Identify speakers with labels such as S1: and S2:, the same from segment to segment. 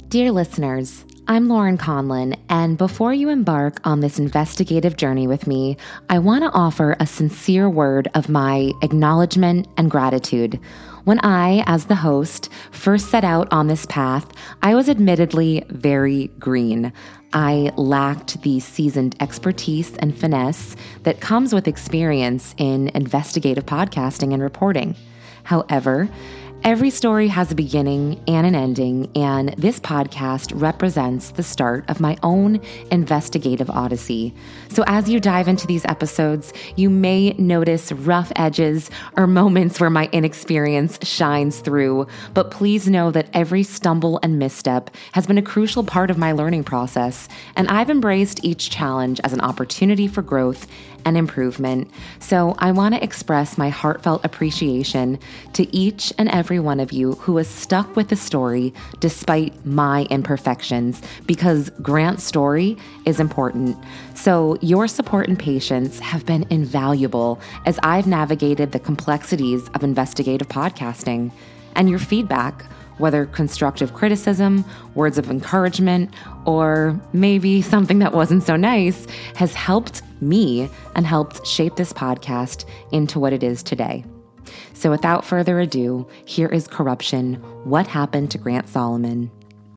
S1: Dear listeners, I'm Lauren Conlin, and before you embark on this investigative journey with me, I want to offer a sincere word of my acknowledgement and gratitude. When I, as the host, first set out on this path, I was admittedly very green. I lacked the seasoned expertise and finesse that comes with experience in investigative podcasting and reporting. However, every story has a beginning and an ending, and this podcast represents the start of my own investigative odyssey. So as you dive into these episodes, you may notice rough edges or moments where my inexperience shines through, but please know that every stumble and misstep has been a crucial part of my learning process, and I've embraced each challenge as an opportunity for growth and improvement. So I want to express my heartfelt appreciation to each and every one of you who has stuck with the story despite my imperfections, because Grant's story is important. So your support and patience have been invaluable as I've navigated the complexities of investigative podcasting. And your feedback, whether constructive criticism, words of encouragement, or maybe something that wasn't so nice, has helped me and helped shape this podcast into what it is today. So without further ado, here is Corruption: What Happened to Grant Solomon.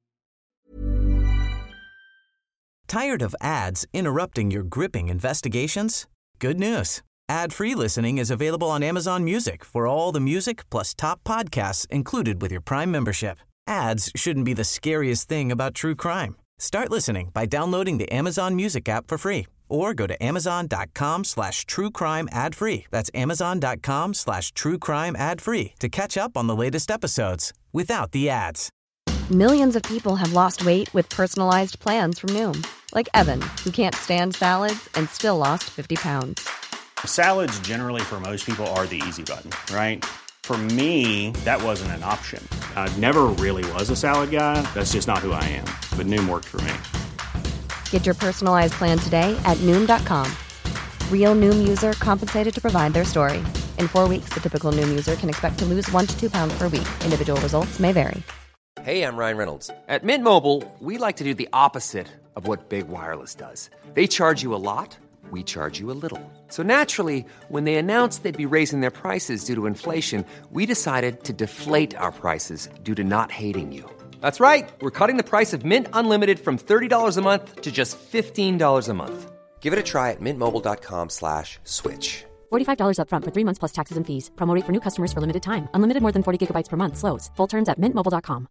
S2: Tired of ads interrupting your gripping investigations? Good news. Ad-free listening is available on Amazon Music for all the music plus top podcasts included with your Prime membership. Ads shouldn't be the scariest thing about true crime. Start listening by downloading the Amazon Music app for free or go to amazon.com/truecrime ad-free. That's amazon.com/truecrime ad-free to catch up on the latest episodes without the ads.
S3: Millions of people have lost weight with personalized plans from Noom. Like Evan, who can't stand salads and still lost 50 pounds.
S4: Salads generally for most people are the easy button, right? For me, that wasn't an option. I never really was a salad guy. That's just not who I am. But Noom worked for me.
S3: Get your personalized plan today at Noom.com. Real Noom user compensated to provide their story. In 4 weeks, the typical Noom user can expect to lose 1 to 2 pounds per week. Individual results may vary.
S5: Hey, I'm Ryan Reynolds. At Mint Mobile, we like to do the opposite of what Big Wireless does. They charge you a lot. We charge you a little. So naturally, when they announced they'd be raising their prices due to inflation, we decided to deflate our prices due to not hating you. That's right. We're cutting the price of Mint Unlimited from $30 a month to just $15 a month. Give it a try at mintmobile.com/switch.
S6: $45 up front for 3 months plus taxes and fees. Promo rate for new customers for limited time. Unlimited more than 40 gigabytes per month. Slows full terms at mintmobile.com.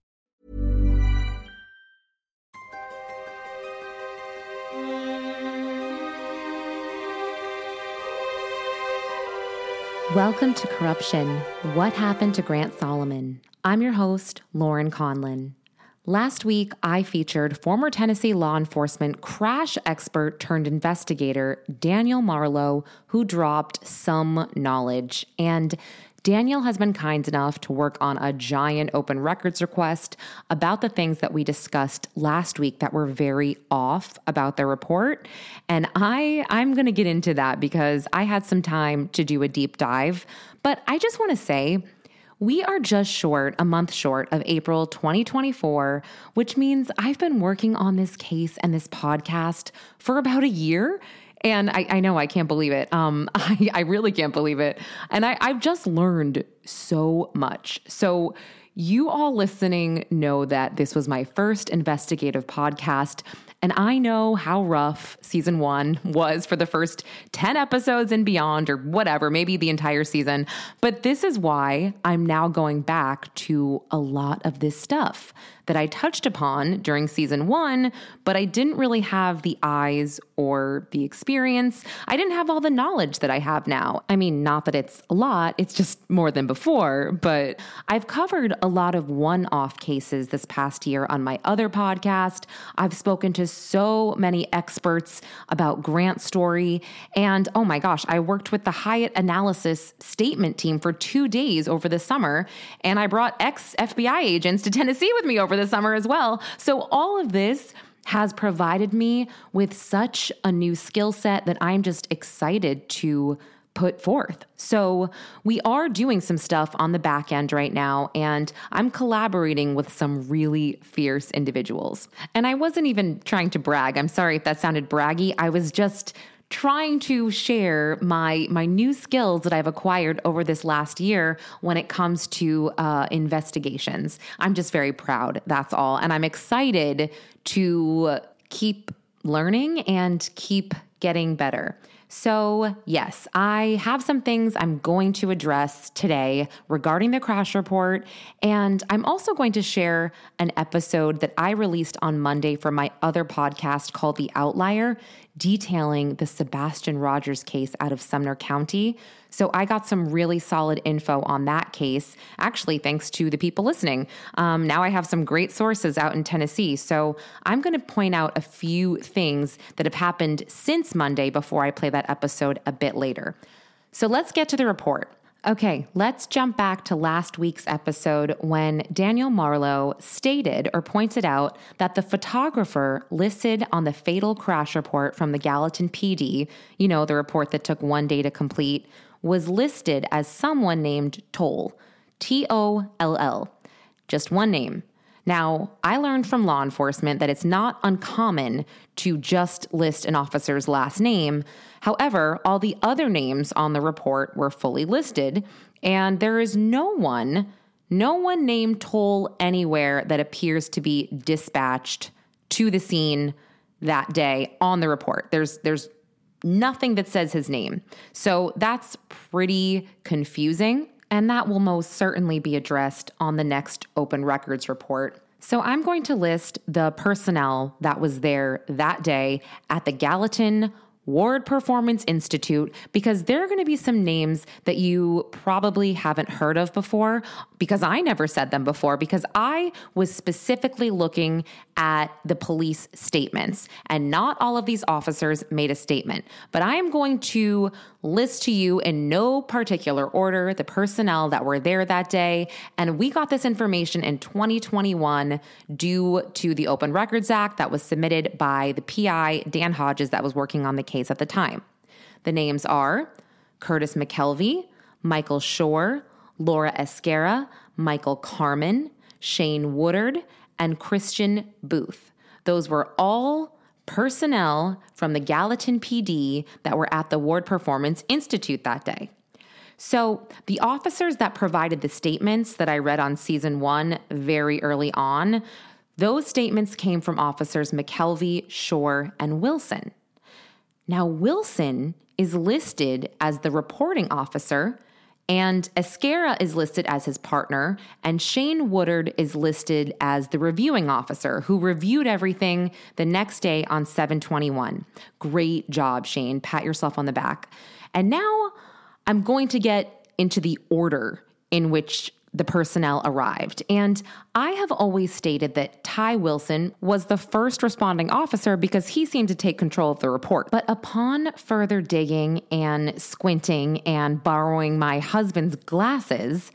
S1: Welcome to Corruption: What Happened to Grant Solomon. I'm your host, Lauren Conlin. Last week, I featured former Tennessee law enforcement crash expert turned investigator Daniel Marlowe, who dropped some knowledge. And Daniel has been kind enough to work on a giant open records request about the things that we discussed last week that were very off about their report. And I'm going to get into that because I had some time to do a deep dive. But I just want to say, we are just a month short of April 2024, which means I've been working on this case and this podcast for about a year. And I know I can't believe it. I really can't believe it. And I've just learned so much. So you all listening know that this was my first investigative podcast. And I know how rough season 1 was for the first 10 episodes and beyond, or whatever, maybe the entire season. But this is why I'm now going back to a lot of this stuff that I touched upon during season 1, but I didn't really have the eyes or the experience. I didn't have all the knowledge that I have now. I mean, not that it's a lot, it's just more than before, but I've covered a lot of one-off cases this past year on my other podcast. I've spoken to so many experts about Grant's story, and oh my gosh, I worked with the Hyatt Analysis Statement team for 2 days over the summer, and I brought ex-FBI agents to Tennessee with me over the summer as well. So all of this has provided me with such a new skill set that I'm just excited to put forth. So we are doing some stuff on the back end right now, and I'm collaborating with some really fierce individuals. And I wasn't even trying to brag. I'm sorry if that sounded braggy. I was just trying to share my new skills that I've acquired over this last year when it comes to investigations. I'm just very proud, that's all. And I'm excited to keep learning and keep getting better. So yes, I have some things I'm going to address today regarding the crash report, and I'm also going to share an episode that I released on Monday for my other podcast called The Outlier, detailing the Sebastian Rogers case out of Sumner County. So I got some really solid info on that case, actually thanks to the people listening. Now I have some great sources out in Tennessee. So I'm going to point out a few things that have happened since Monday before I play that episode a bit later. So let's get to the report. Okay, let's jump back to last week's episode when Daniel Marlowe stated or pointed out that the photographer listed on the fatal crash report from the Gallatin PD, you know, the report that took 1 day to complete, was listed as someone named Toll, Toll, just one name. Now, I learned from law enforcement that it's not uncommon to just list an officer's last name. However, all the other names on the report were fully listed, and there is no one named Toll anywhere that appears to be dispatched to the scene that day on the report. There's nothing that says his name. So that's pretty confusing. And that will most certainly be addressed on the next open records report. So I'm going to list the personnel that was there that day at the Gallatin Ward Performance Institute, because there are going to be some names that you probably haven't heard of before, because I never said them before, because I was specifically looking at the police statements, and not all of these officers made a statement. But I am going to list to you in no particular order the personnel that were there that day, and we got this information in 2021 due to the Open Records Act that was submitted by the PI, Dan Hodges, that was working on the case at the time. The names are Curtis McKelvey, Michael Shore, Laura Esquera, Michael Carmen, Shane Woodard, and Christian Booth. Those were all personnel from the Gallatin PD that were at the Ward Performance Institute that day. So the officers that provided the statements that I read on season 1 very early on, those statements came from officers McKelvey, Shore, and Wilson. Now, Wilson is listed as the reporting officer, and Esquera is listed as his partner, and Shane Woodard is listed as the reviewing officer who reviewed everything the next day on 7/21. Great job, Shane. Pat yourself on the back. And now I'm going to get into the order in which the personnel arrived. And I have always stated that Ty Wilson was the first responding officer because he seemed to take control of the report. But upon further digging and squinting and borrowing my husband's glasses,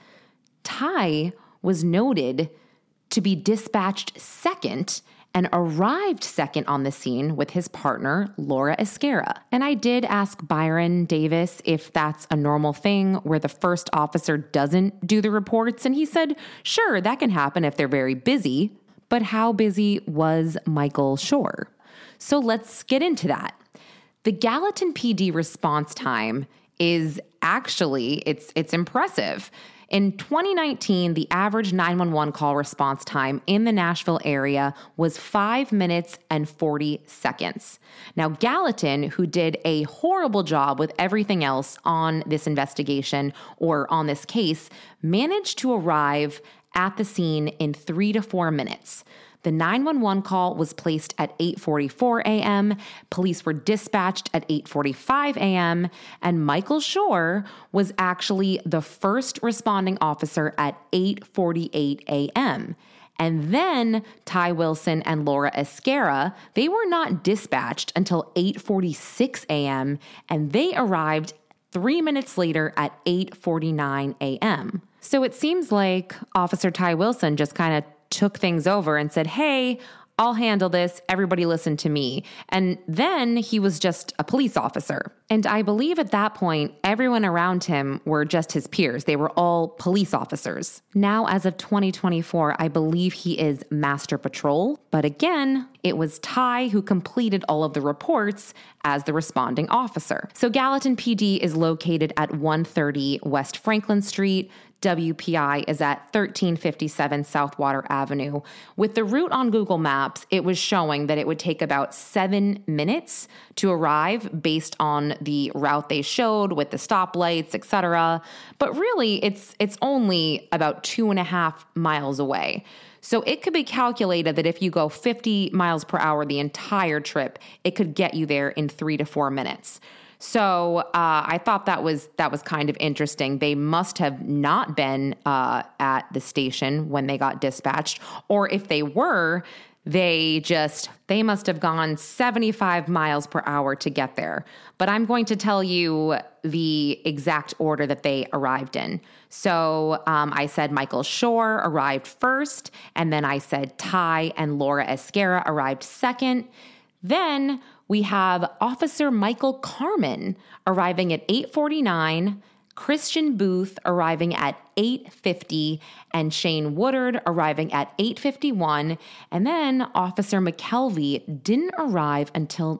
S1: Ty was noted to be dispatched second and arrived second on the scene with his partner, Laura Esquera. And I did ask Byron Davis if that's a normal thing where the first officer doesn't do the reports, and he said, sure, that can happen if they're very busy. But how busy was Michael Shore? So let's get into that. The Gallatin PD response time is actually, it's impressive. In 2019, the average 911 call response time in the Nashville area was 5 minutes and 40 seconds. Now, Gallatin, who did a horrible job with everything else on this investigation or on this case, managed to arrive at the scene in 3 to 4 minutes. The 911 call was placed at 8:44 a.m., police were dispatched at 8:45 a.m., and Michael Shore was actually the first responding officer at 8:48 a.m. And then Ty Wilson and Laura Esquera, they were not dispatched until 8:46 a.m., and they arrived 3 minutes later at 8:49 a.m. So it seems like Officer Ty Wilson just kind of took things over and said, hey, I'll handle this. Everybody listen to me. And then he was just a police officer. And I believe at that point, everyone around him were just his peers. They were all police officers. Now, as of 2024, I believe he is Master Patrol. But again, it was Ty who completed all of the reports as the responding officer. So Gallatin PD is located at 130 West Franklin Street. WPI is at 1357 Southwater Avenue. With the route on Google Maps, it was showing that it would take about 7 minutes to arrive based on the route they showed with the stoplights, etc. But really, it's only about 2.5 miles away. So it could be calculated that if you go 50 miles per hour the entire trip, it could get you there in 3 to 4 minutes. So I thought that was kind of interesting. They must have not been at the station when they got dispatched, or if they were, they must have gone 75 miles per hour to get there. But I'm going to tell you the exact order that they arrived in. So I said Michael Shore arrived first, and then I said Ty and Laura Esquera arrived second. Then we have Officer Michael Carmen arriving at 8:49, Christian Booth arriving at 8:50, and Shane Woodard arriving at 8:51, and then Officer McKelvey didn't arrive until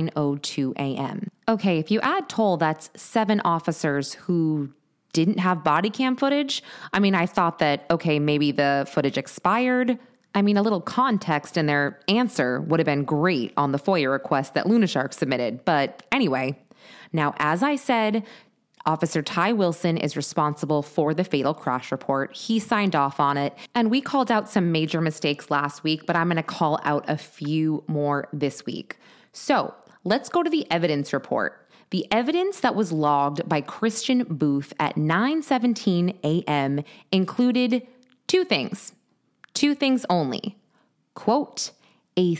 S1: 9:02 a.m. Okay, if you add toll, that's 7 officers who didn't have body cam footage. I mean, I thought that, okay, maybe the footage expired. I mean, a little context in their answer would have been great on the FOIA request that Lunashark submitted. But anyway, now, as I said, Officer Ty Wilson is responsible for the fatal crash report. He signed off on it, and we called out some major mistakes last week, but I'm going to call out a few more this week. So let's go to the evidence report. The evidence that was logged by Christian Booth at 9:17 a.m. included 2 things. 2 things only. Quote, a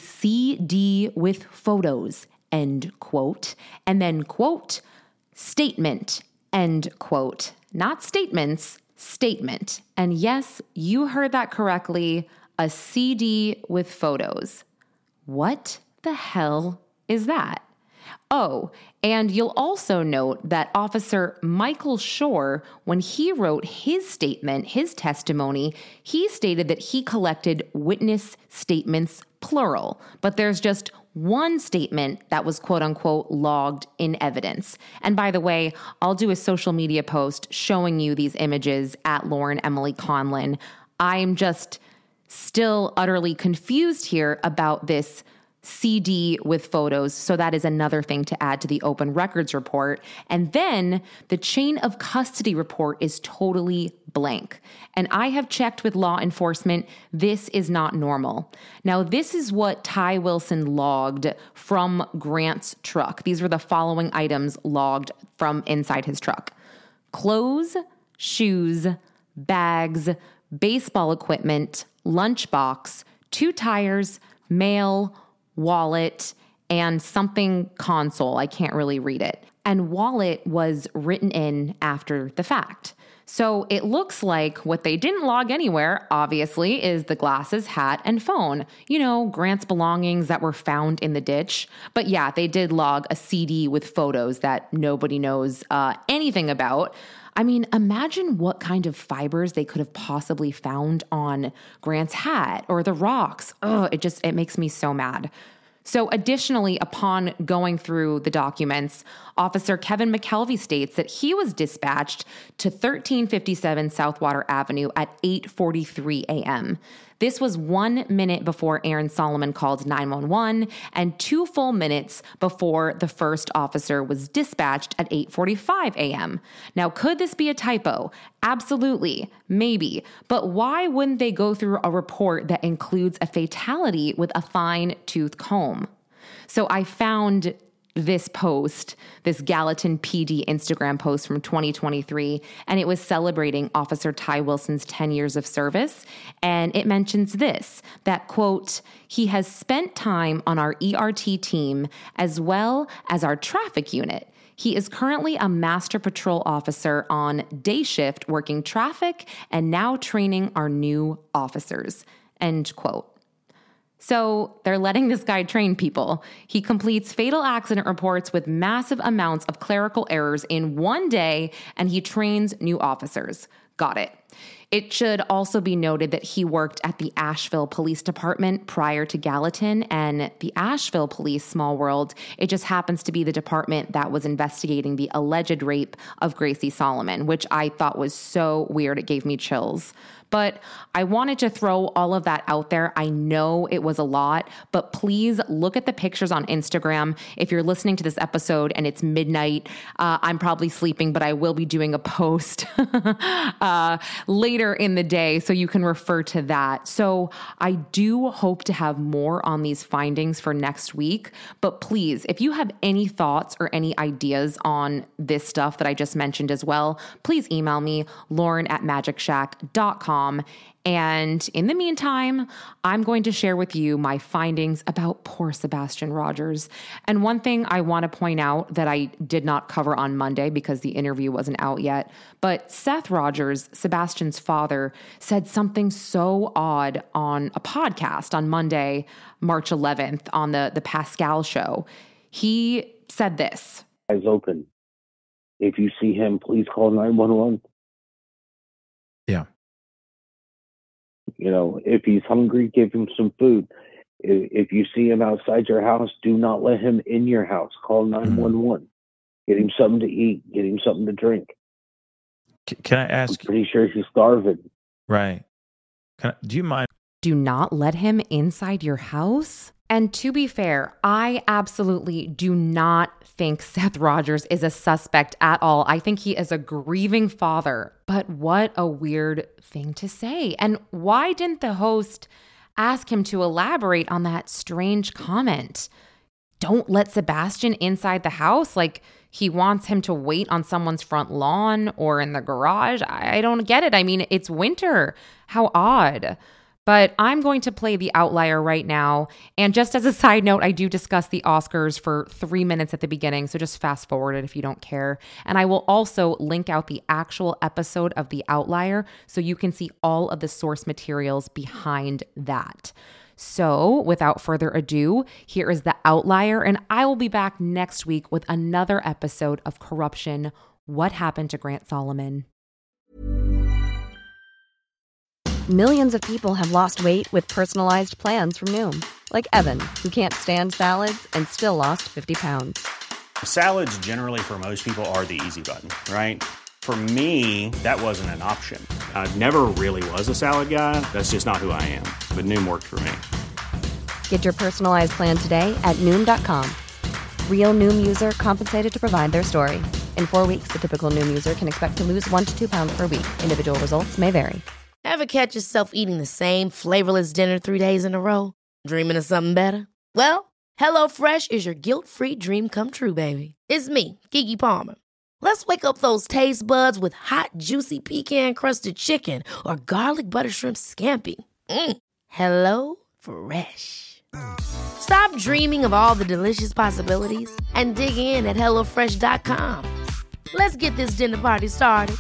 S1: CD with photos, end quote. And then, quote, statement, end quote. Not statements, statement. And yes, you heard that correctly, a CD with photos. What the hell is that? Oh, and you'll also note that Officer Michael Shore, when he wrote his statement, his testimony, he stated that he collected witness statements, plural, but there's just one statement that was quote unquote logged in evidence. And by the way, I'll do a social media post showing you these images at Lauren Emily Conlin. I'm just still utterly confused here about this CD with photos. So that is another thing to add to the open records report. And then the chain of custody report is totally blank. And I have checked with law enforcement. This is not normal. Now, this is what Ty Wilson logged from Grant's truck. These were the following items logged from inside his truck: clothes, shoes, bags, baseball equipment, lunchbox, 2 tires, mail, wallet, and something console. I can't really read it. And wallet was written in after the fact. So it looks like what they didn't log anywhere, obviously, is the glasses, hat, and phone. You know, Grant's belongings that were found in the ditch. But yeah, they did log a CD with photos that nobody knows anything about. I mean, imagine what kind of fibers they could have possibly found on Grant's hat or the rocks. It makes me so mad. So additionally, upon going through the documents, Officer Kevin McKelvey states that he was dispatched to 1357 Southwater Avenue at 8:43 a.m. This was 1 minute before Aaron Solomon called 911 and 2 full minutes before the first officer was dispatched at 8:45 a.m. Now, could this be a typo? Absolutely, maybe. But why wouldn't they go through a report that includes a fatality with a fine-tooth comb? So I found this post, this Gallatin PD Instagram post from 2023, and it was celebrating Officer Ty Wilson's 10 years of service. And it mentions this, that, quote, he has spent time on our ERT team as well as our traffic unit. He is currently a Master Patrol officer on day shift working traffic and now training our new officers, end quote. So they're letting this guy train people. He completes fatal accident reports with massive amounts of clerical errors in one day, and he trains new officers. Got it. It should also be noted that he worked at the Asheville Police Department prior to Gallatin, and the Asheville Police, small world, it just happens to be the department that was investigating the alleged rape of Gracie Solomon, which I thought was so weird. It gave me chills. But I wanted to throw all of that out there. I know it was a lot, but please look at the pictures on Instagram. If you're listening to this episode and it's midnight, I'm probably sleeping, but I will be doing a post later in the day, so you can refer to that. So I do hope to have more on these findings for next week. But please, if you have any thoughts or any ideas on this stuff that I just mentioned as well, please email me, lauren@magicshack.com. And in the meantime, I'm going to share with you my findings about poor Sebastian Rogers. And one thing I want to point out that I did not cover on Monday because the interview wasn't out yet, but Seth Rogers, Sebastian's father, said something so odd on a podcast on Monday, March 11th, on the Pascal show. He said this.
S7: Eyes open. If you see him, please call 911.
S8: Yeah.
S7: You know, if he's hungry, give him some food. If you see him outside your house, do not let him in your house. Call 911. Get him something to eat. Get him something to drink.
S8: Can I ask?
S7: I'm pretty sure he's starving.
S8: Right. Do you mind?
S1: Do not let him inside your house? And to be fair, I absolutely do not think Seth Rogers is a suspect at all. I think he is a grieving father, but what a weird thing to say. And why didn't the host ask him to elaborate on that strange comment? Don't let Sebastian inside the house? Like he wants him to wait on someone's front lawn or in the garage? I don't get it. I mean, it's winter. How odd. But I'm going to play the outlier right now. And just as a side note, I do discuss the Oscars for 3 minutes at the beginning, so just fast forward it if you don't care. And I will also link out the actual episode of The Outlier so you can see all of the source materials behind that. So without further ado, here is The Outlier, and I will be back next week with another episode of Corruption: What Happened to Grant Solomon?
S3: Millions of people have lost weight with personalized plans from Noom. Like Evan, who can't stand salads and still lost 50 pounds.
S4: Salads generally for most people are the easy button, right? For me, that wasn't an option. I never really was a salad guy. That's just not who I am. But Noom worked for me.
S3: Get your personalized plan today at Noom.com. Real Noom user compensated to provide their story. In 4 weeks, the typical Noom user can expect to lose 1 to 2 pounds per week. Individual results may vary.
S9: Ever catch yourself eating the same flavorless dinner 3 days in a row? Dreaming of something better? Well, HelloFresh is your guilt-free dream come true, baby. It's me, Keke Palmer. Let's wake up those taste buds with hot, juicy pecan-crusted chicken or garlic butter shrimp scampi. Hello Fresh. Stop dreaming of all the delicious possibilities and dig in at HelloFresh.com. Let's get this dinner party started.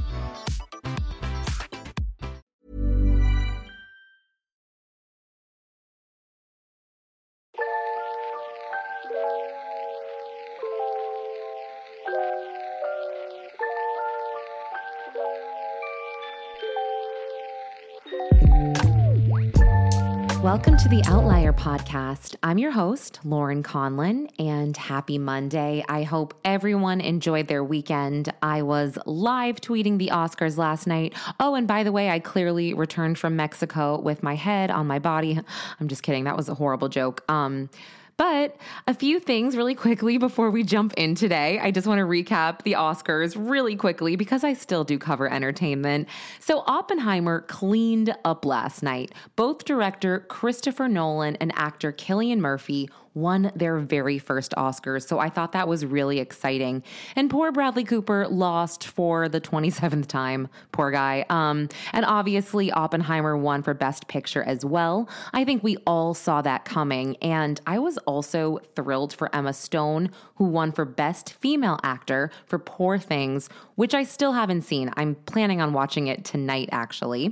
S1: Welcome to the Outlier Podcast. I'm your host, Lauren Conlin, and happy Monday. I hope everyone enjoyed their weekend. I was live tweeting the Oscars last night. Oh, and by the way, I clearly returned from Mexico with my head on my body. I'm just kidding. That was a horrible joke. But a few things really quickly before we jump in today. I just want to recap the Oscars really quickly because I still do cover entertainment. So Oppenheimer cleaned up last night. Both director Christopher Nolan and actor Cillian Murphy won their very first Oscars. So I thought that was really exciting. And poor Bradley Cooper lost for the 27th time. Poor guy. And obviously Oppenheimer won for Best Picture as well. I think we all saw that coming. And I was also thrilled for Emma Stone, who won for Best Female Actor for Poor Things, which I still haven't seen. I'm planning on watching it tonight, actually.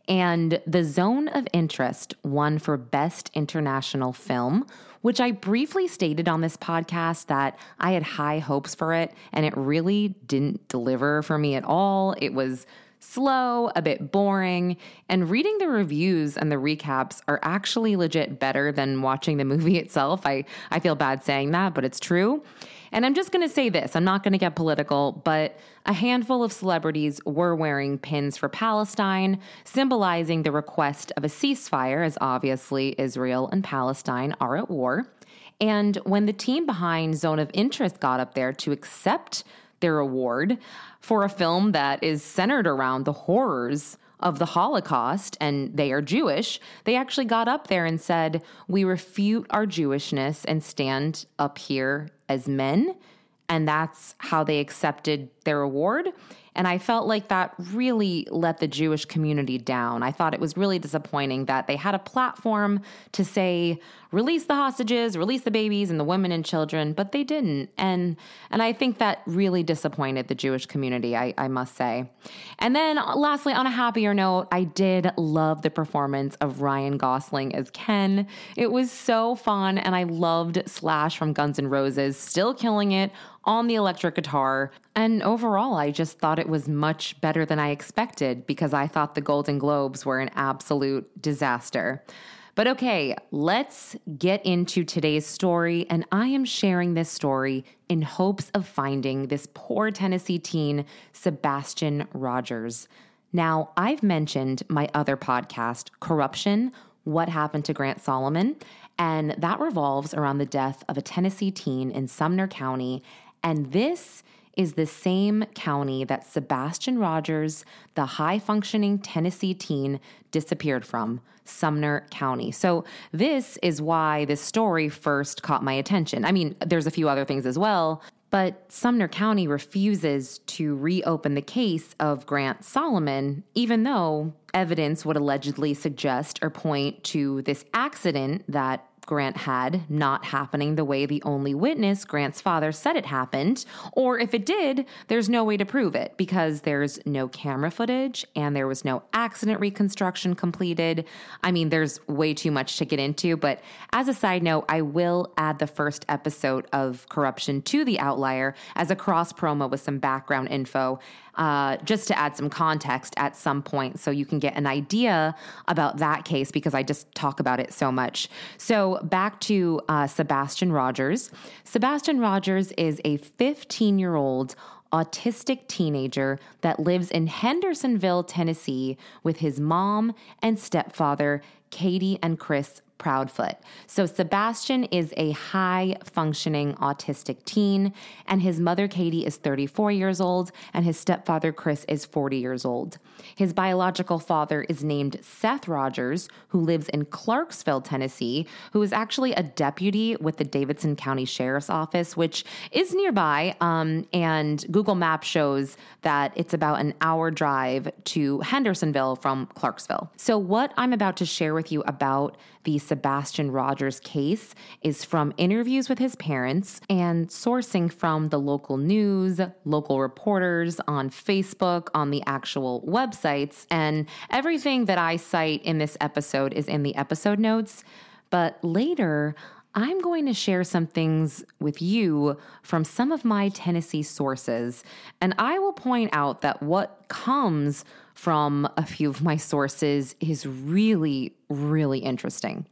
S1: And The Zone of Interest won for Best International Film, which I briefly stated on this podcast that I had high hopes for it, and it really didn't deliver for me at all. It was slow, a bit boring, and reading the reviews and the recaps are actually legit better than watching the movie itself. I feel bad saying that, but it's true. And I'm just going to say this, I'm not going to get political, but a handful of celebrities were wearing pins for Palestine, symbolizing the request of a ceasefire, as obviously Israel and Palestine are at war. And when the team behind Zone of Interest got up there to accept their award for a film that is centered around the horrors of the Holocaust, and they are Jewish, they actually got up there and said, "We refute our Jewishness and stand up here as men." And that's how they accepted their award. And I felt like that really let the Jewish community down. I thought it was really disappointing that they had a platform to say, release the hostages, release the babies and the women and children, but they didn't. And I think that really disappointed the Jewish community, I must say. And then lastly, on a happier note, I did love the performance of Ryan Gosling as Ken. It was so fun, and I loved Slash from Guns N' Roses, still killing it on the electric guitar. And overall, I just thought it was much better than I expected because I thought the Golden Globes were an absolute disaster. But okay, let's get into today's story. And I am sharing this story in hopes of finding this poor Tennessee teen, Sebastian Rogers. Now, I've mentioned my other podcast, Corruption, What Happened to Grant Solomon, and that revolves around the death of a Tennessee teen in Sumner County. And this is the same county that Sebastian Rogers, the high-functioning Tennessee teen, disappeared from, Sumner County. So this is why this story first caught my attention. I mean, there's a few other things as well, but Sumner County refuses to reopen the case of Grant Solomon, even though evidence would allegedly suggest or point to this accident that Grant had not happening the way the only witness, Grant's father, said it happened. Or if it did, there's no way to prove it because there's no camera footage and there was no accident reconstruction completed. I mean, there's way too much to get into, but as a side note, I will add the first episode of Corruption to The Outlier as a cross promo with some background info, just to add some context at some point so you can get an idea about that case because I just talk about it so much. So back to Sebastian Rogers. Sebastian Rogers is a 15-year-old autistic teenager that lives in Hendersonville, Tennessee with his mom and stepfather, Katie and Chris Proudfoot. So Sebastian is a high-functioning autistic teen, and his mother, Katie, is 34 years old, and his stepfather, Chris, is 40 years old. His biological father is named Seth Rogers, who lives in Clarksville, Tennessee, who is actually a deputy with the Davidson County Sheriff's Office, which is nearby, and Google Maps shows that it's about an hour drive to Hendersonville from Clarksville. So what I'm about to share with you about the Sebastian Rogers case is from interviews with his parents and sourcing from the local news, local reporters on Facebook, on the actual websites, and everything that I cite in this episode is in the episode notes. But later, I'm going to share some things with you from some of my Tennessee sources, and I will point out that what comes from a few of my sources is really, really interesting.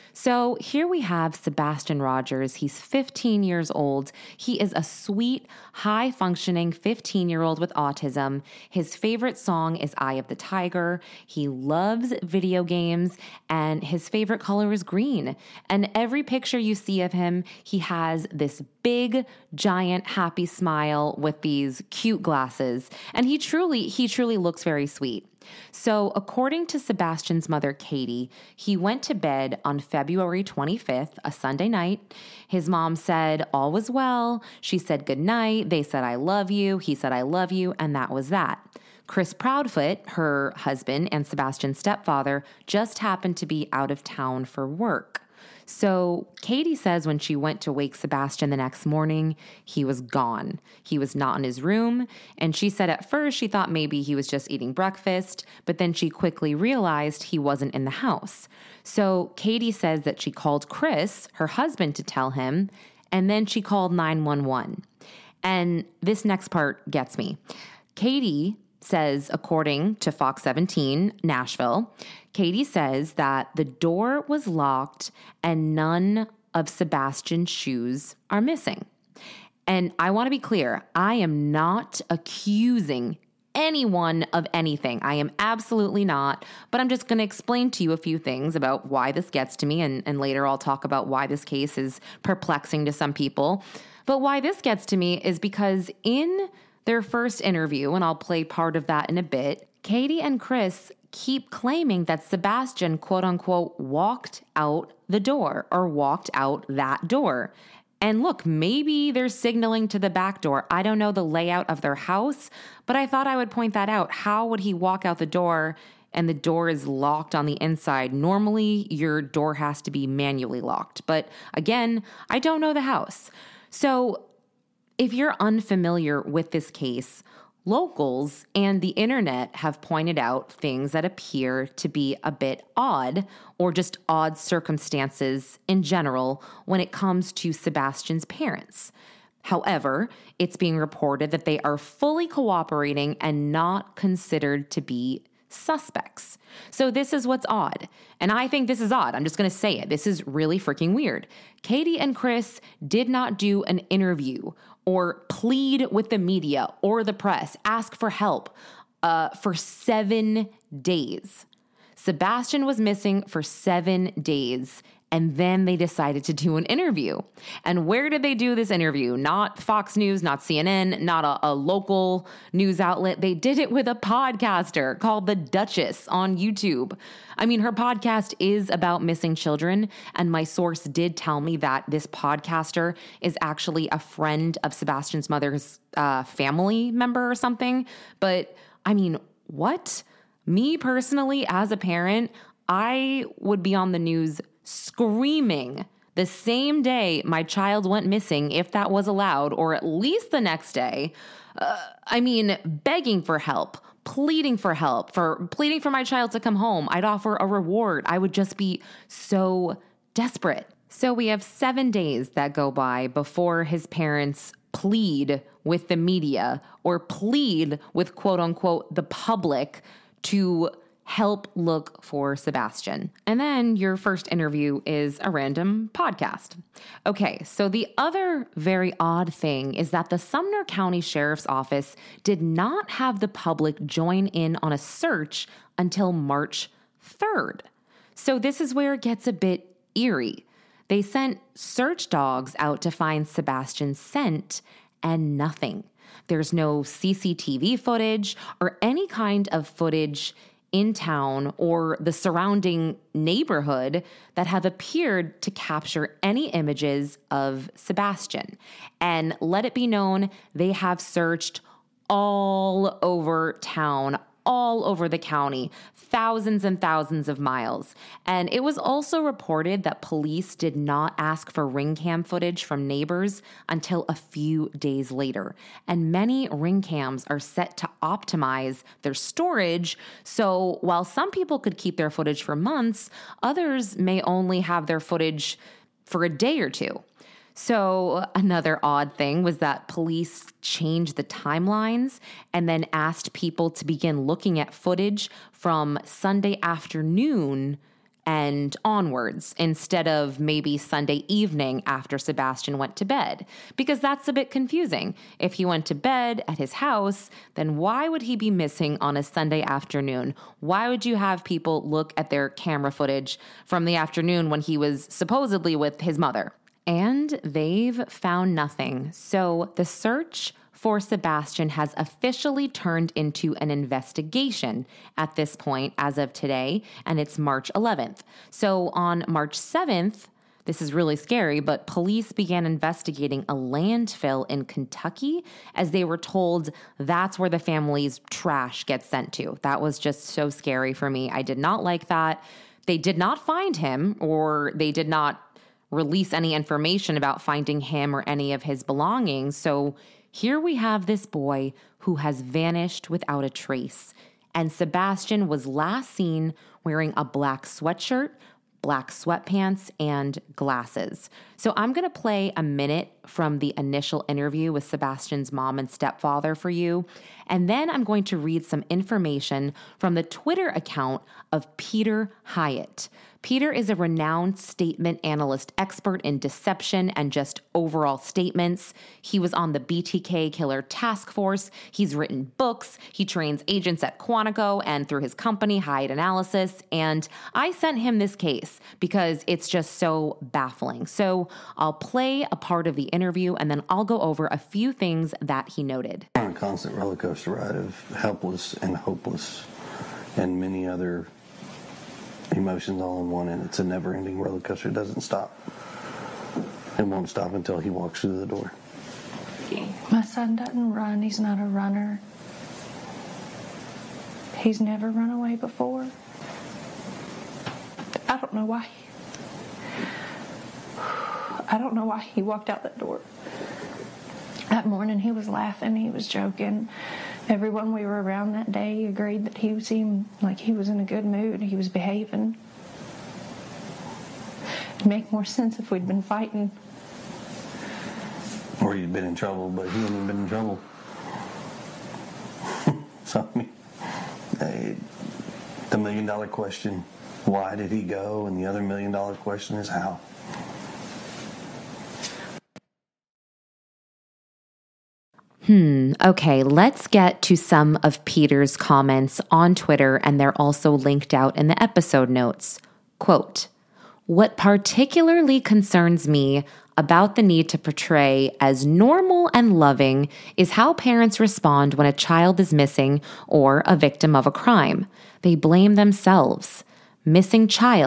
S1: So here we have Sebastian Rogers. He's 15 years old. He is a sweet, high-functioning 15-year-old with autism. His favorite song is Eye of the Tiger. He loves video games, and his favorite color is green. And every picture you see of him, he has this big, giant, happy smile with these cute glasses. And he truly looks very sweet. So according to Sebastian's mother, Katie, he went to bed on February 25th, a Sunday night. His mom said all was well. She said good night. They said, I love you. He said, I love you. And that was that. Chris Proudfoot, her husband and Sebastian's stepfather, just happened to be out of town for work. So Katie says when she went to wake Sebastian the next morning, he was gone. He was not in his room. And she said at first she thought maybe he was just eating breakfast, but then she quickly realized he wasn't in the house. So Katie says that she called Chris, her husband, to tell him, and then she called 911. And this next part gets me. Katie says, according to Fox 17 Nashville, Katie says that the door was locked and none of Sebastian's shoes are missing. And I want to be clear, I am not accusing anyone of anything. I am absolutely not, but I'm just going to explain to you a few things about why this gets to me, and later I'll talk about why this case is perplexing to some people. But why this gets to me is because in their first interview, and I'll play part of that in a bit, Katie and Chris keep claiming that Sebastian, quote unquote, walked out the door or walked out that door. And look, maybe they're signaling to the back door. I don't know the layout of their house, but I thought I would point that out. How would he walk out the door and the door is locked on the inside? Normally, your door has to be manually locked. But again, I don't know the house. So if you're unfamiliar with this case, locals and the internet have pointed out things that appear to be a bit odd, or just odd circumstances in general when it comes to Sebastian's parents. However, it's being reported that they are fully cooperating and not considered to be suspects. So this is what's odd. And I think this is odd. I'm just going to say it. This is really freaking weird. Katie and Chris did not do an interview or plead with the media or the press, ask for help for 7 days. Sebastian was missing for 7 days. And then they decided to do an interview. And where did they do this interview? Not Fox News, not CNN, not a local news outlet. They did it with a podcaster called The Duchess on YouTube. I mean, her podcast is about missing children. And my source did tell me that this podcaster is actually a friend of Sebastian's mother's family member or something. But I mean, what? Me personally, as a parent, I would be on the news screaming the same day my child went missing, if that was allowed, or at least the next day. Begging for help, pleading for help, pleading for my child to come home. I'd offer a reward. I would just be so desperate. So we have 7 days that go by before his parents plead with the media or plead with, quote unquote, the public to help look for Sebastian. And then your first interview is a random podcast. Okay, so the other very odd thing is that the Sumner County Sheriff's Office did not have the public join in on a search until March 3rd. So this is where it gets a bit eerie. They sent search dogs out to find Sebastian's scent and nothing. There's no CCTV footage or any kind of footage in town or the surrounding neighborhood that have appeared to capture any images of Sebastian. And let it be known, they have searched all over town, all over the county, thousands and thousands of miles. And it was also reported that police did not ask for ring cam footage from neighbors until a few days later. And many ring cams are set to optimize their storage. So while some people could keep their footage for months, others may only have their footage for a day or two. So another odd thing was that police changed the timelines and then asked people to begin looking at footage from Sunday afternoon and onwards instead of maybe Sunday evening after Sebastian went to bed, because that's a bit confusing. If he went to bed at his house, then why would he be missing on a Sunday afternoon? Why would you have people look at their camera footage from the afternoon when he was supposedly with his mother? And they've found nothing. So the search for Sebastian has officially turned into an investigation at this point as of today, and it's March 11th. So on March 7th, this is really scary, but police began investigating a landfill in Kentucky as they were told that's where the family's trash gets sent to. That was just so scary for me. I did not like that. they did not find him, or they did not release any information about finding him or any of his belongings. So here we have this boy who has vanished without a trace. And Sebastian was last seen wearing a black sweatshirt, black sweatpants, and glasses. So I'm going to play a minute from the initial interview with Sebastian's mom and stepfather for you. And then I'm going to read some information from the Twitter account of Peter Hyatt. Peter is a renowned statement analyst expert in deception and just overall statements. He was on the BTK Killer Task Force. He's written books. He trains agents at Quantico and through his company, Hyatt Analysis. And I sent him this case because it's just so baffling. So I'll play a part of the interview and then I'll go over a few things that he noted.
S10: On a constant roller coaster ride of helpless and hopeless and many other emotions all in one, and it's a never-ending roller coaster. It doesn't stop. It won't stop until he walks through the door.
S11: My son doesn't run. He's not a runner. He's never run away before. I don't know why. I don't know why he walked out that door. That morning he was laughing, he was joking. Everyone we were around that day agreed that he seemed like he was in a good mood. He was behaving. It'd make more sense if we'd been fighting.
S10: Or he'd been in trouble, but he hadn't been in trouble. So, I mean, the $1 million question, why did he go? And the other $1 million question is how.
S1: Okay, let's get to some of Peter's comments on Twitter, and they're also linked out in the episode notes. Quote, "What particularly concerns me about the need to portray as normal and loving is how parents respond when a child is missing or a victim of a crime. They blame themselves. Missing child, :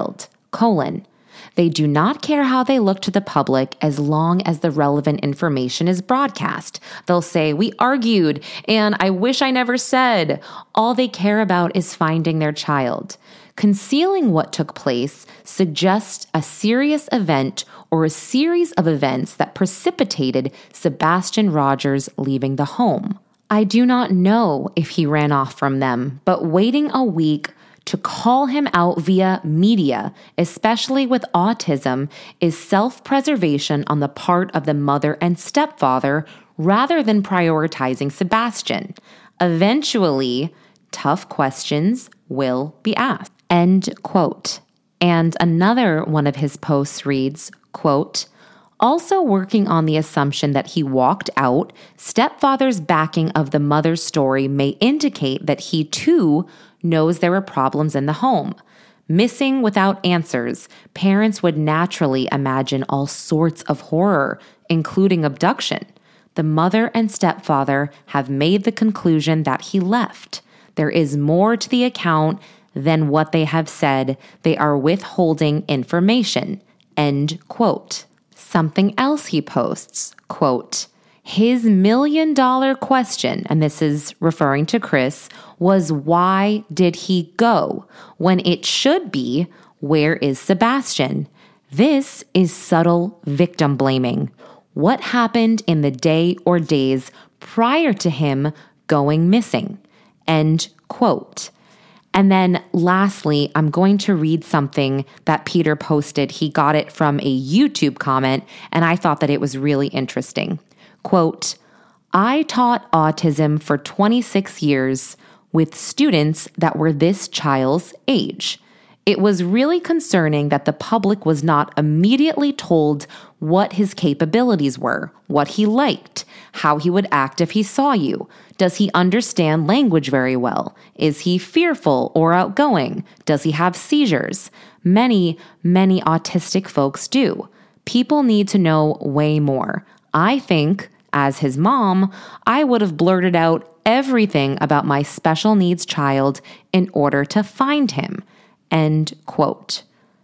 S1: They do not care how they look to the public as long as the relevant information is broadcast. They'll say, we argued, and I wish I never said. All they care about is finding their child. Concealing what took place suggests a serious event or a series of events that precipitated Sebastian Rogers leaving the home. I do not know if he ran off from them, but waiting a week to call him out via media, especially with autism, is self-preservation on the part of the mother and stepfather rather than prioritizing Sebastian. Eventually, tough questions will be asked." End quote. And another one of his posts reads, quote, "Also working on the assumption that he walked out, stepfather's backing of the mother's story may indicate that he too knows there were problems in the home. Missing without answers, parents would naturally imagine all sorts of horror, including abduction. The mother and stepfather have made the conclusion that he left. There is more to the account than what they have said. They are withholding information." End quote. Something else he posts, quote, "His $1 million question," and this is referring to Chris, "was why did he go? When it should be, where is Sebastian? This is subtle victim blaming. What happened in the day or days prior to him going missing?" End quote. And then lastly, I'm going to read something that Peter posted. He got it from a YouTube comment, and I thought that it was really interesting. Quote, "I taught autism for 26 years with students that were this child's age. It was really concerning that the public was not immediately told what his capabilities were, what he liked, how he would act if he saw you. Does he understand language very well? Is he fearful or outgoing? Does he have seizures? Many, many autistic folks do. People need to know way more. I think, as his mom, I would have blurted out everything about my special needs child in order to find him." End quote.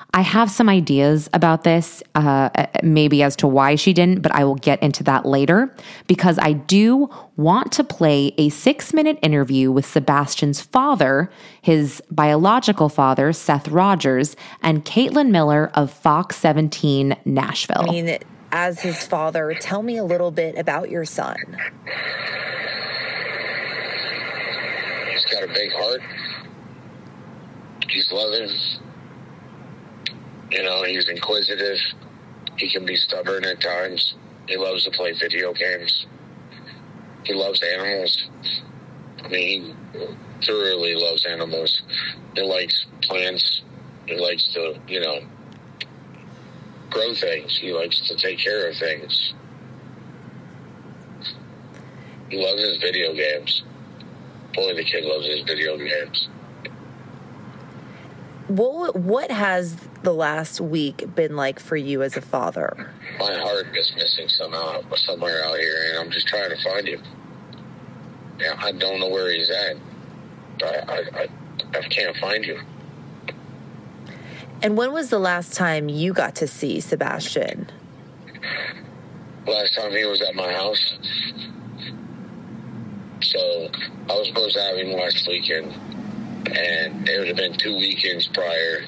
S1: I have some ideas about this, maybe as to why she didn't, but I will get into that later because I do want to play a 6-minute interview with Sebastian's father, his biological father, Seth Rogers, and Caitlin Miller of Fox 17 Nashville.
S12: I mean, as his father, tell me a little bit about your son.
S13: He's got a big heart. He's loving. You know, he's inquisitive. He can be stubborn at times. He loves to play video games. He loves animals. I mean, he thoroughly loves animals. He likes plants. He likes to, grow things. He likes to take care of things. He loves his video games. Boy, the kid loves his video games.
S12: What has the last week been like for you as a father?
S13: My heart is missing somewhere out here, and I'm just trying to find him. Yeah, I don't know where he's at. I can't find him.
S12: And when was the last time you got to see Sebastian?
S13: Last time he was at my house. So I was supposed to have him last weekend, and it would have been 2 weekends prior.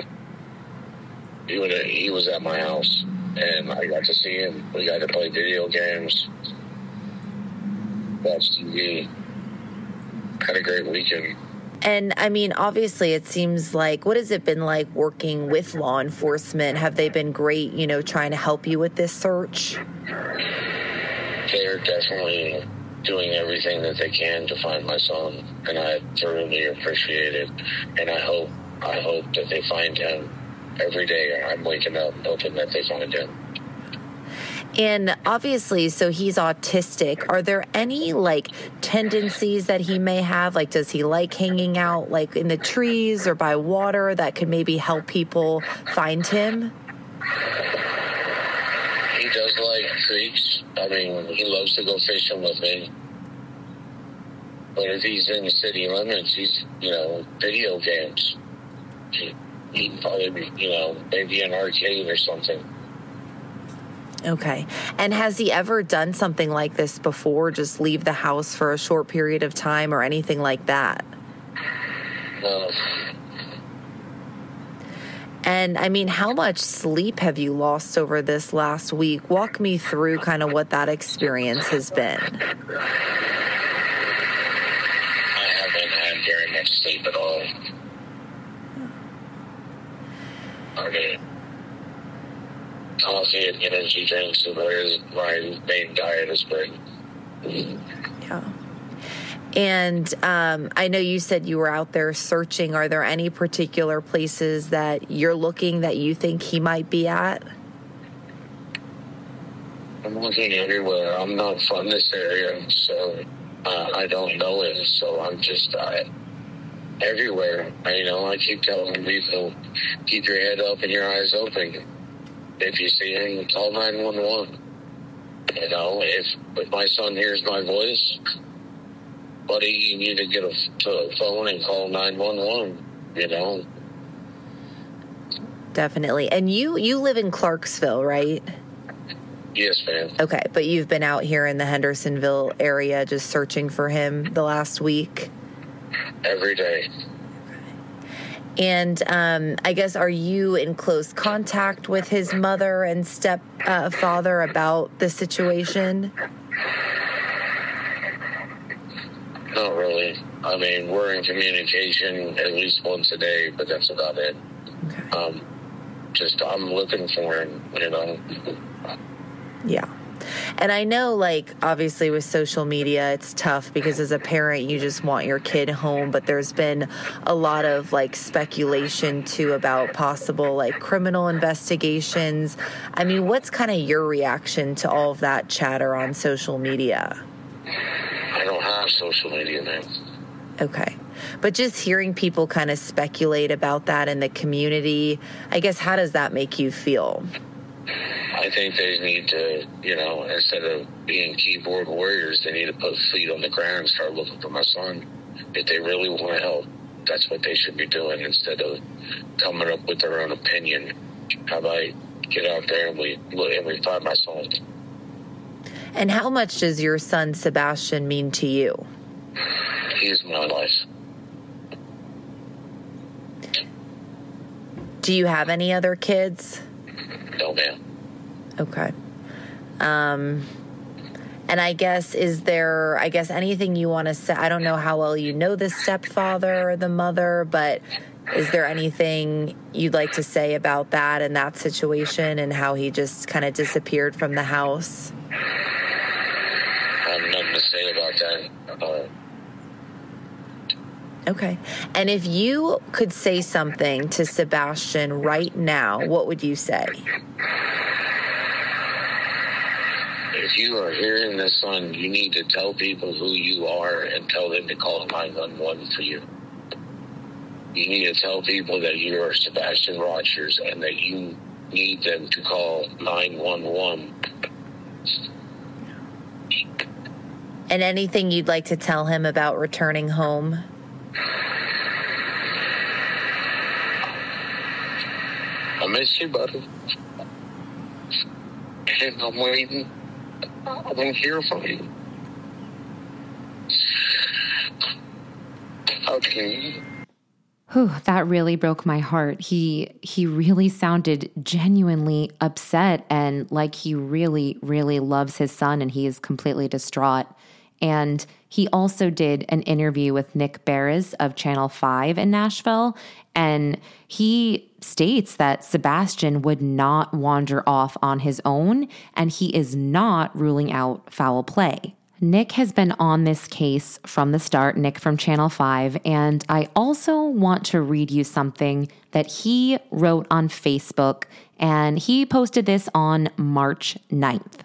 S13: He was at my house, and I got to see him. We got to play video games, watch TV. Had a great weekend.
S12: And, I mean, obviously it seems like, what has it been like working with law enforcement? Have they been great, trying to help you with this search?
S13: They're definitely doing everything that they can to find my son, and I thoroughly appreciate it. And I hope that they find him every day. I'm waking up hoping that they find him.
S12: And obviously, so he's autistic. Are there any, tendencies that he may have? Does he like hanging out, in the trees or by water that could maybe help people find him?
S13: He does like creeks. I mean, he loves to go fishing with me. But if he's in the city limits, he's, video games. He'd probably be, maybe an arcade or something.
S12: Okay. And has he ever done something like this before? Just leave the house for a short period of time or anything like that?
S13: No.
S12: And, I mean, how much sleep have you lost over this last week? Walk me through kind of what that experience has been.
S13: I haven't had very much sleep at all. I mean, coffee and energy drinks is my main diet is been.
S12: Yeah. And I know you said you were out there searching. Are there any particular places that you're looking that you think he might be at?
S13: I'm looking everywhere. I'm not from this area, so I don't know it. So I'm just everywhere. I keep telling people, keep your head up and your eyes open. If you see him, call 911. If my son hears my voice, buddy, you need to get a phone and call 911,
S12: Definitely. And you live in Clarksville, right?
S13: Yes, ma'am.
S12: Okay, but you've been out here in the Hendersonville area just searching for him the last week?
S13: Every day.
S12: And I guess, are you in close contact with his mother and stepfather about the situation?
S13: Not really. I mean, we're in communication at least once a day, but that's about it. Okay. I'm looking for him,
S12: Yeah. And I know, obviously with social media, it's tough because as a parent, you just want your kid home. But there's been a lot of, speculation, too, about possible, criminal investigations. I mean, what's kind of your reaction to all of that chatter on social media?
S13: I don't have social media, man.
S12: Okay. But just hearing people kind of speculate about that in the community, I guess, how does that make you feel?
S13: I think they need to, instead of being keyboard warriors, they need to put feet on the ground and start looking for my son if they really want to help. that's what they should be doing instead of coming up with their own opinion. How about get out there and we find my son?
S12: And how much does your son Sebastian mean to you?
S13: He is my life.
S12: Do you have any other kids?
S13: No, ma'am.
S12: Okay. And I guess, is there, anything you want to say? I don't know how well you know the stepfather or the mother, but is there anything you'd like to say about that and that situation and how he just kind of disappeared from the house?
S13: I have nothing to say about that.
S12: Okay. And if you could say something to Sebastian right now, what would you say?
S13: If you are hearing this, son, you need to tell people who you are and tell them to call 911 for you. You need to tell people that you are Sebastian Rogers and that you need them to call 911.
S12: And anything you'd like to tell him about returning home?
S13: I miss you, buddy. And I'm waiting. I want to hear from you. How can you?
S1: Whew, that really broke my heart. He really sounded genuinely upset and like he really, really loves his son, and he is completely distraught. And he also did an interview with Nick Barris of Channel 5 in Nashville, and he states that Sebastian would not wander off on his own, and he is not ruling out foul play. Nick has been on this case from the start, Nick from Channel 5, and I also want to read you something that he wrote on Facebook, and he posted this on March 9th.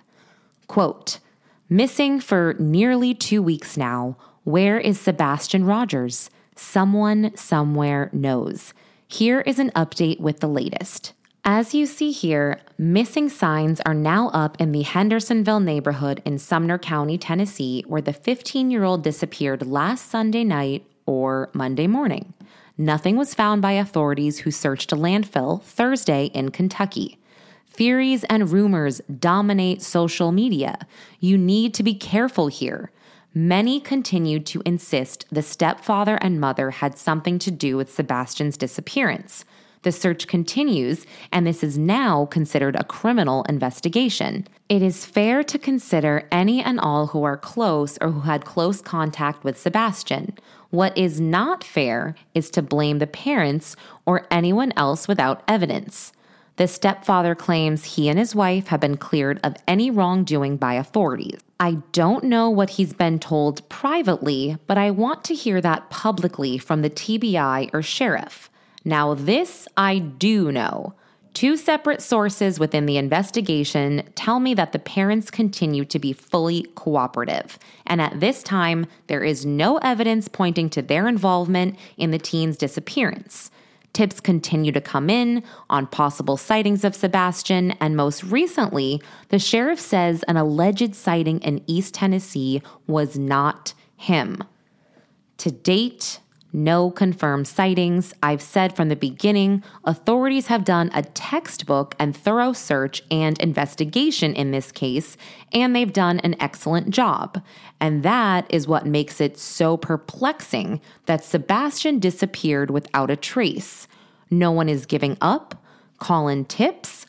S1: Quote, "Missing for nearly 2 weeks now. Where is Sebastian Rogers? Someone somewhere knows. Here is an update with the latest. As you see here, missing signs are now up in the Hendersonville neighborhood in Sumner County, Tennessee, where the 15-year-old disappeared last Sunday night or Monday morning. Nothing was found by authorities who searched a landfill Thursday in Kentucky. Theories and rumors dominate social media. You need to be careful here. Many continued to insist the stepfather and mother had something to do with Sebastian's disappearance. The search continues, and this is now considered a criminal investigation. It is fair to consider any and all who are close or who had close contact with Sebastian. What is not fair is to blame the parents or anyone else without evidence. The stepfather claims he and his wife have been cleared of any wrongdoing by authorities. I don't know what he's been told privately, but I want to hear that publicly from the TBI or sheriff. Now, this I do know. 2 separate sources within the investigation tell me that the parents continue to be fully cooperative, and at this time, there is no evidence pointing to their involvement in the teen's disappearance. Tips continue to come in on possible sightings of Sebastian, and most recently, the sheriff says an alleged sighting in East Tennessee was not him. To date, no confirmed sightings. I've said from the beginning, authorities have done a textbook and thorough search and investigation in this case, and they've done an excellent job. And that is what makes it so perplexing that Sebastian disappeared without a trace. No one is giving up. Call in tips,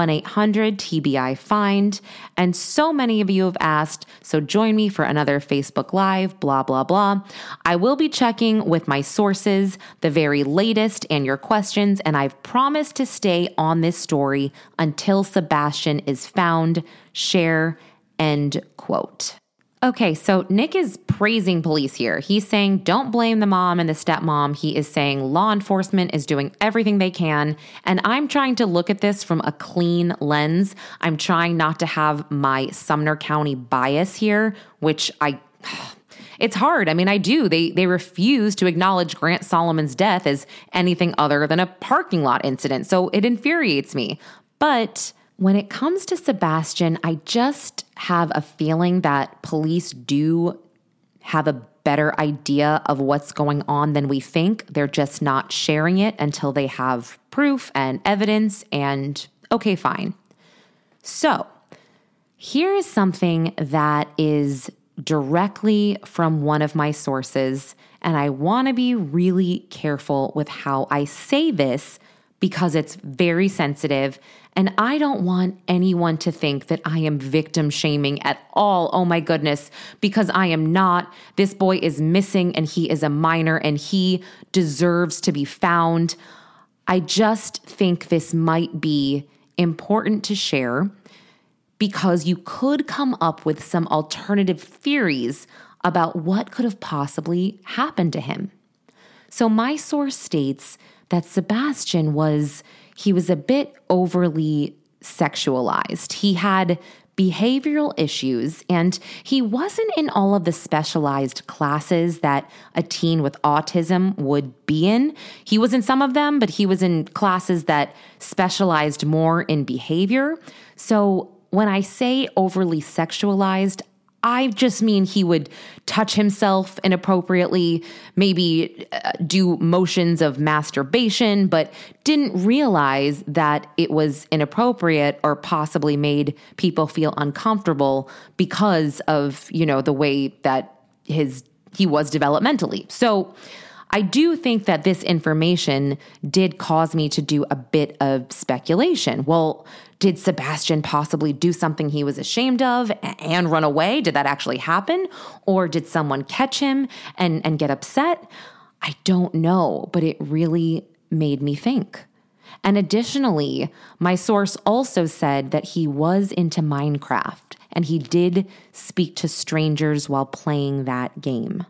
S1: 1-800-TBI-FIND. And so many of you have asked, so join me for another Facebook Live, blah, blah, blah. I will be checking with my sources, the very latest, and your questions, and I've promised to stay on this story until Sebastian is found. Share, end quote. Okay, so Nick is praising police here. He's saying don't blame the mom and the stepmom. He is saying law enforcement is doing everything they can. And I'm trying to look at this from a clean lens. I'm trying not to have my Sumner County bias here, which it's hard. I mean, I do. They refuse to acknowledge Grant Solomon's death as anything other than a parking lot incident. So it infuriates me. But when it comes to Sebastian, I just have a feeling that police do have a better idea of what's going on than we think. They're just not sharing it until they have proof and evidence, and okay, fine. So here is something that is directly from one of my sources, and I want to be really careful with how I say this because it's very sensitive, and I don't want anyone to think that I am victim shaming at all. Oh my goodness, because I am not. This boy is missing and he is a minor and he deserves to be found. I just think this might be important to share because you could come up with some alternative theories about what could have possibly happened to him. So my source states that Sebastian was a bit overly sexualized. He had behavioral issues, and he wasn't in all of the specialized classes that a teen with autism would be in. He was in some of them, but he was in classes that specialized more in behavior. So when I say overly sexualized, I just mean he would touch himself inappropriately, maybe do motions of masturbation, but didn't realize that it was inappropriate or possibly made people feel uncomfortable because of, the way that he was developmentally. So I do think that this information did cause me to do a bit of speculation. Well, did Sebastian possibly do something he was ashamed of and run away? Did that actually happen? Or did someone catch him and get upset? I don't know, but it really made me think. And additionally, my source also said that he was into Minecraft and he did speak to strangers while playing that game.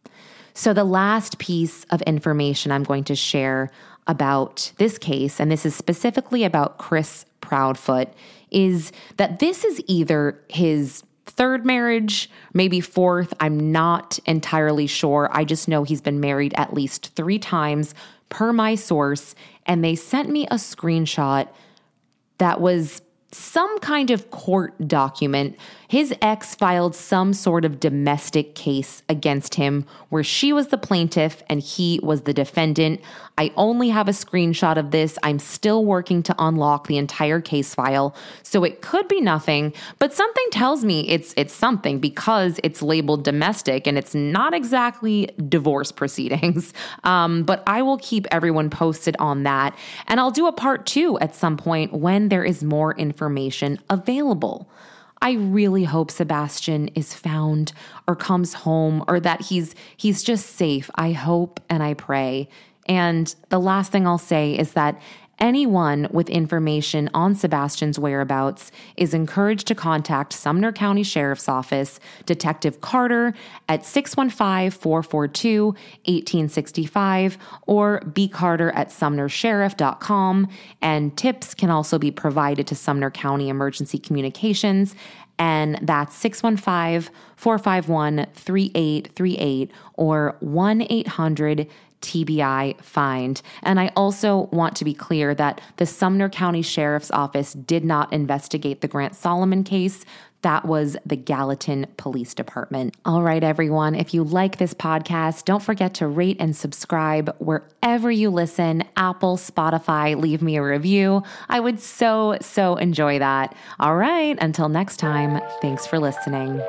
S1: So the last piece of information I'm going to share about this case, and this is specifically about Chris Proudfoot, is that this is either his third marriage, maybe fourth. I'm not entirely sure. I just know he's been married at least 3 times per my source, and they sent me a screenshot that was some kind of court document. His ex filed some sort of domestic case against him where she was the plaintiff and he was the defendant. I only have a screenshot of this. I'm still working to unlock the entire case file, so it could be nothing, but something tells me it's something because it's labeled domestic and it's not exactly divorce proceedings. But I will keep everyone posted on that, and I'll do a part 2 at some point when there is more information available. I really hope Sebastian is found or comes home or that he's just safe. I hope and I pray. And the last thing I'll say is that anyone with information on Sebastian's whereabouts is encouraged to contact Sumner County Sheriff's Office, Detective Carter at 615-442-1865 or bcarter@sumnersheriff.com. And tips can also be provided to Sumner County Emergency Communications, and that's 615-451-3838 or 1-800-TBI-FIND. And I also want to be clear that the Sumner County Sheriff's Office did not investigate the Grant Solomon case. That was the Gallatin Police Department. All right, everyone, if you like this podcast, don't forget to rate and subscribe wherever you listen, Apple, Spotify, leave me a review. I would so enjoy that. All right, until next time, thanks for listening.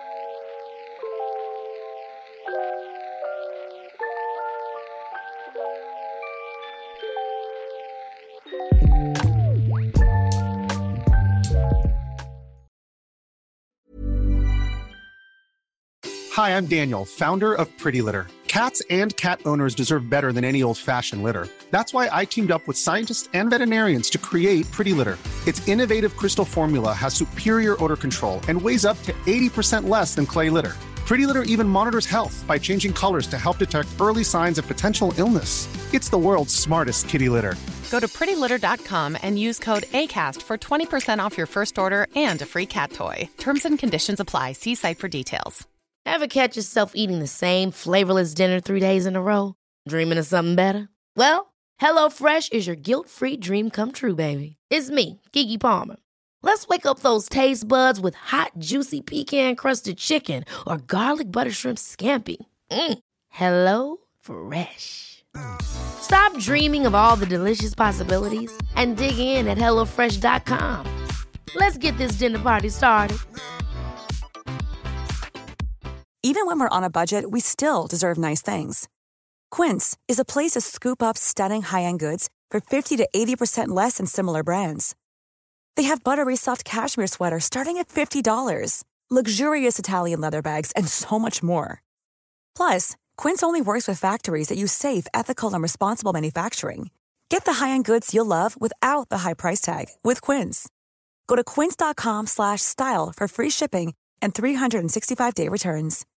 S14: Hi, I'm Daniel, founder of Pretty Litter. Cats and cat owners deserve better than any old-fashioned litter. That's why I teamed up with scientists and veterinarians to create Pretty Litter. Its innovative crystal formula has superior odor control and weighs up to 80% less than clay litter. Pretty Litter even monitors health by changing colors to help detect early signs of potential illness. It's the world's smartest kitty litter.
S15: Go to prettylitter.com and use code ACAST for 20% off your first order and a free cat toy. Terms and conditions apply. See site for details.
S9: Ever catch yourself eating the same flavorless dinner 3 days in a row? Dreaming of something better? Well, HelloFresh is your guilt-free dream come true, baby. It's me, Keke Palmer. Let's wake up those taste buds with hot, juicy pecan-crusted chicken or garlic butter shrimp scampi. Hello Fresh. Stop dreaming of all the delicious possibilities and dig in at HelloFresh.com. Let's get this dinner party started.
S16: Even when we're on a budget, we still deserve nice things. Quince is a place to scoop up stunning high-end goods for 50 to 80% less than similar brands. They have buttery soft cashmere sweaters starting at $50, luxurious Italian leather bags, and so much more. Plus, Quince only works with factories that use safe, ethical, and responsible manufacturing. Get the high-end goods you'll love without the high price tag with Quince. Go to quince.com/style for free shipping and 365-day returns.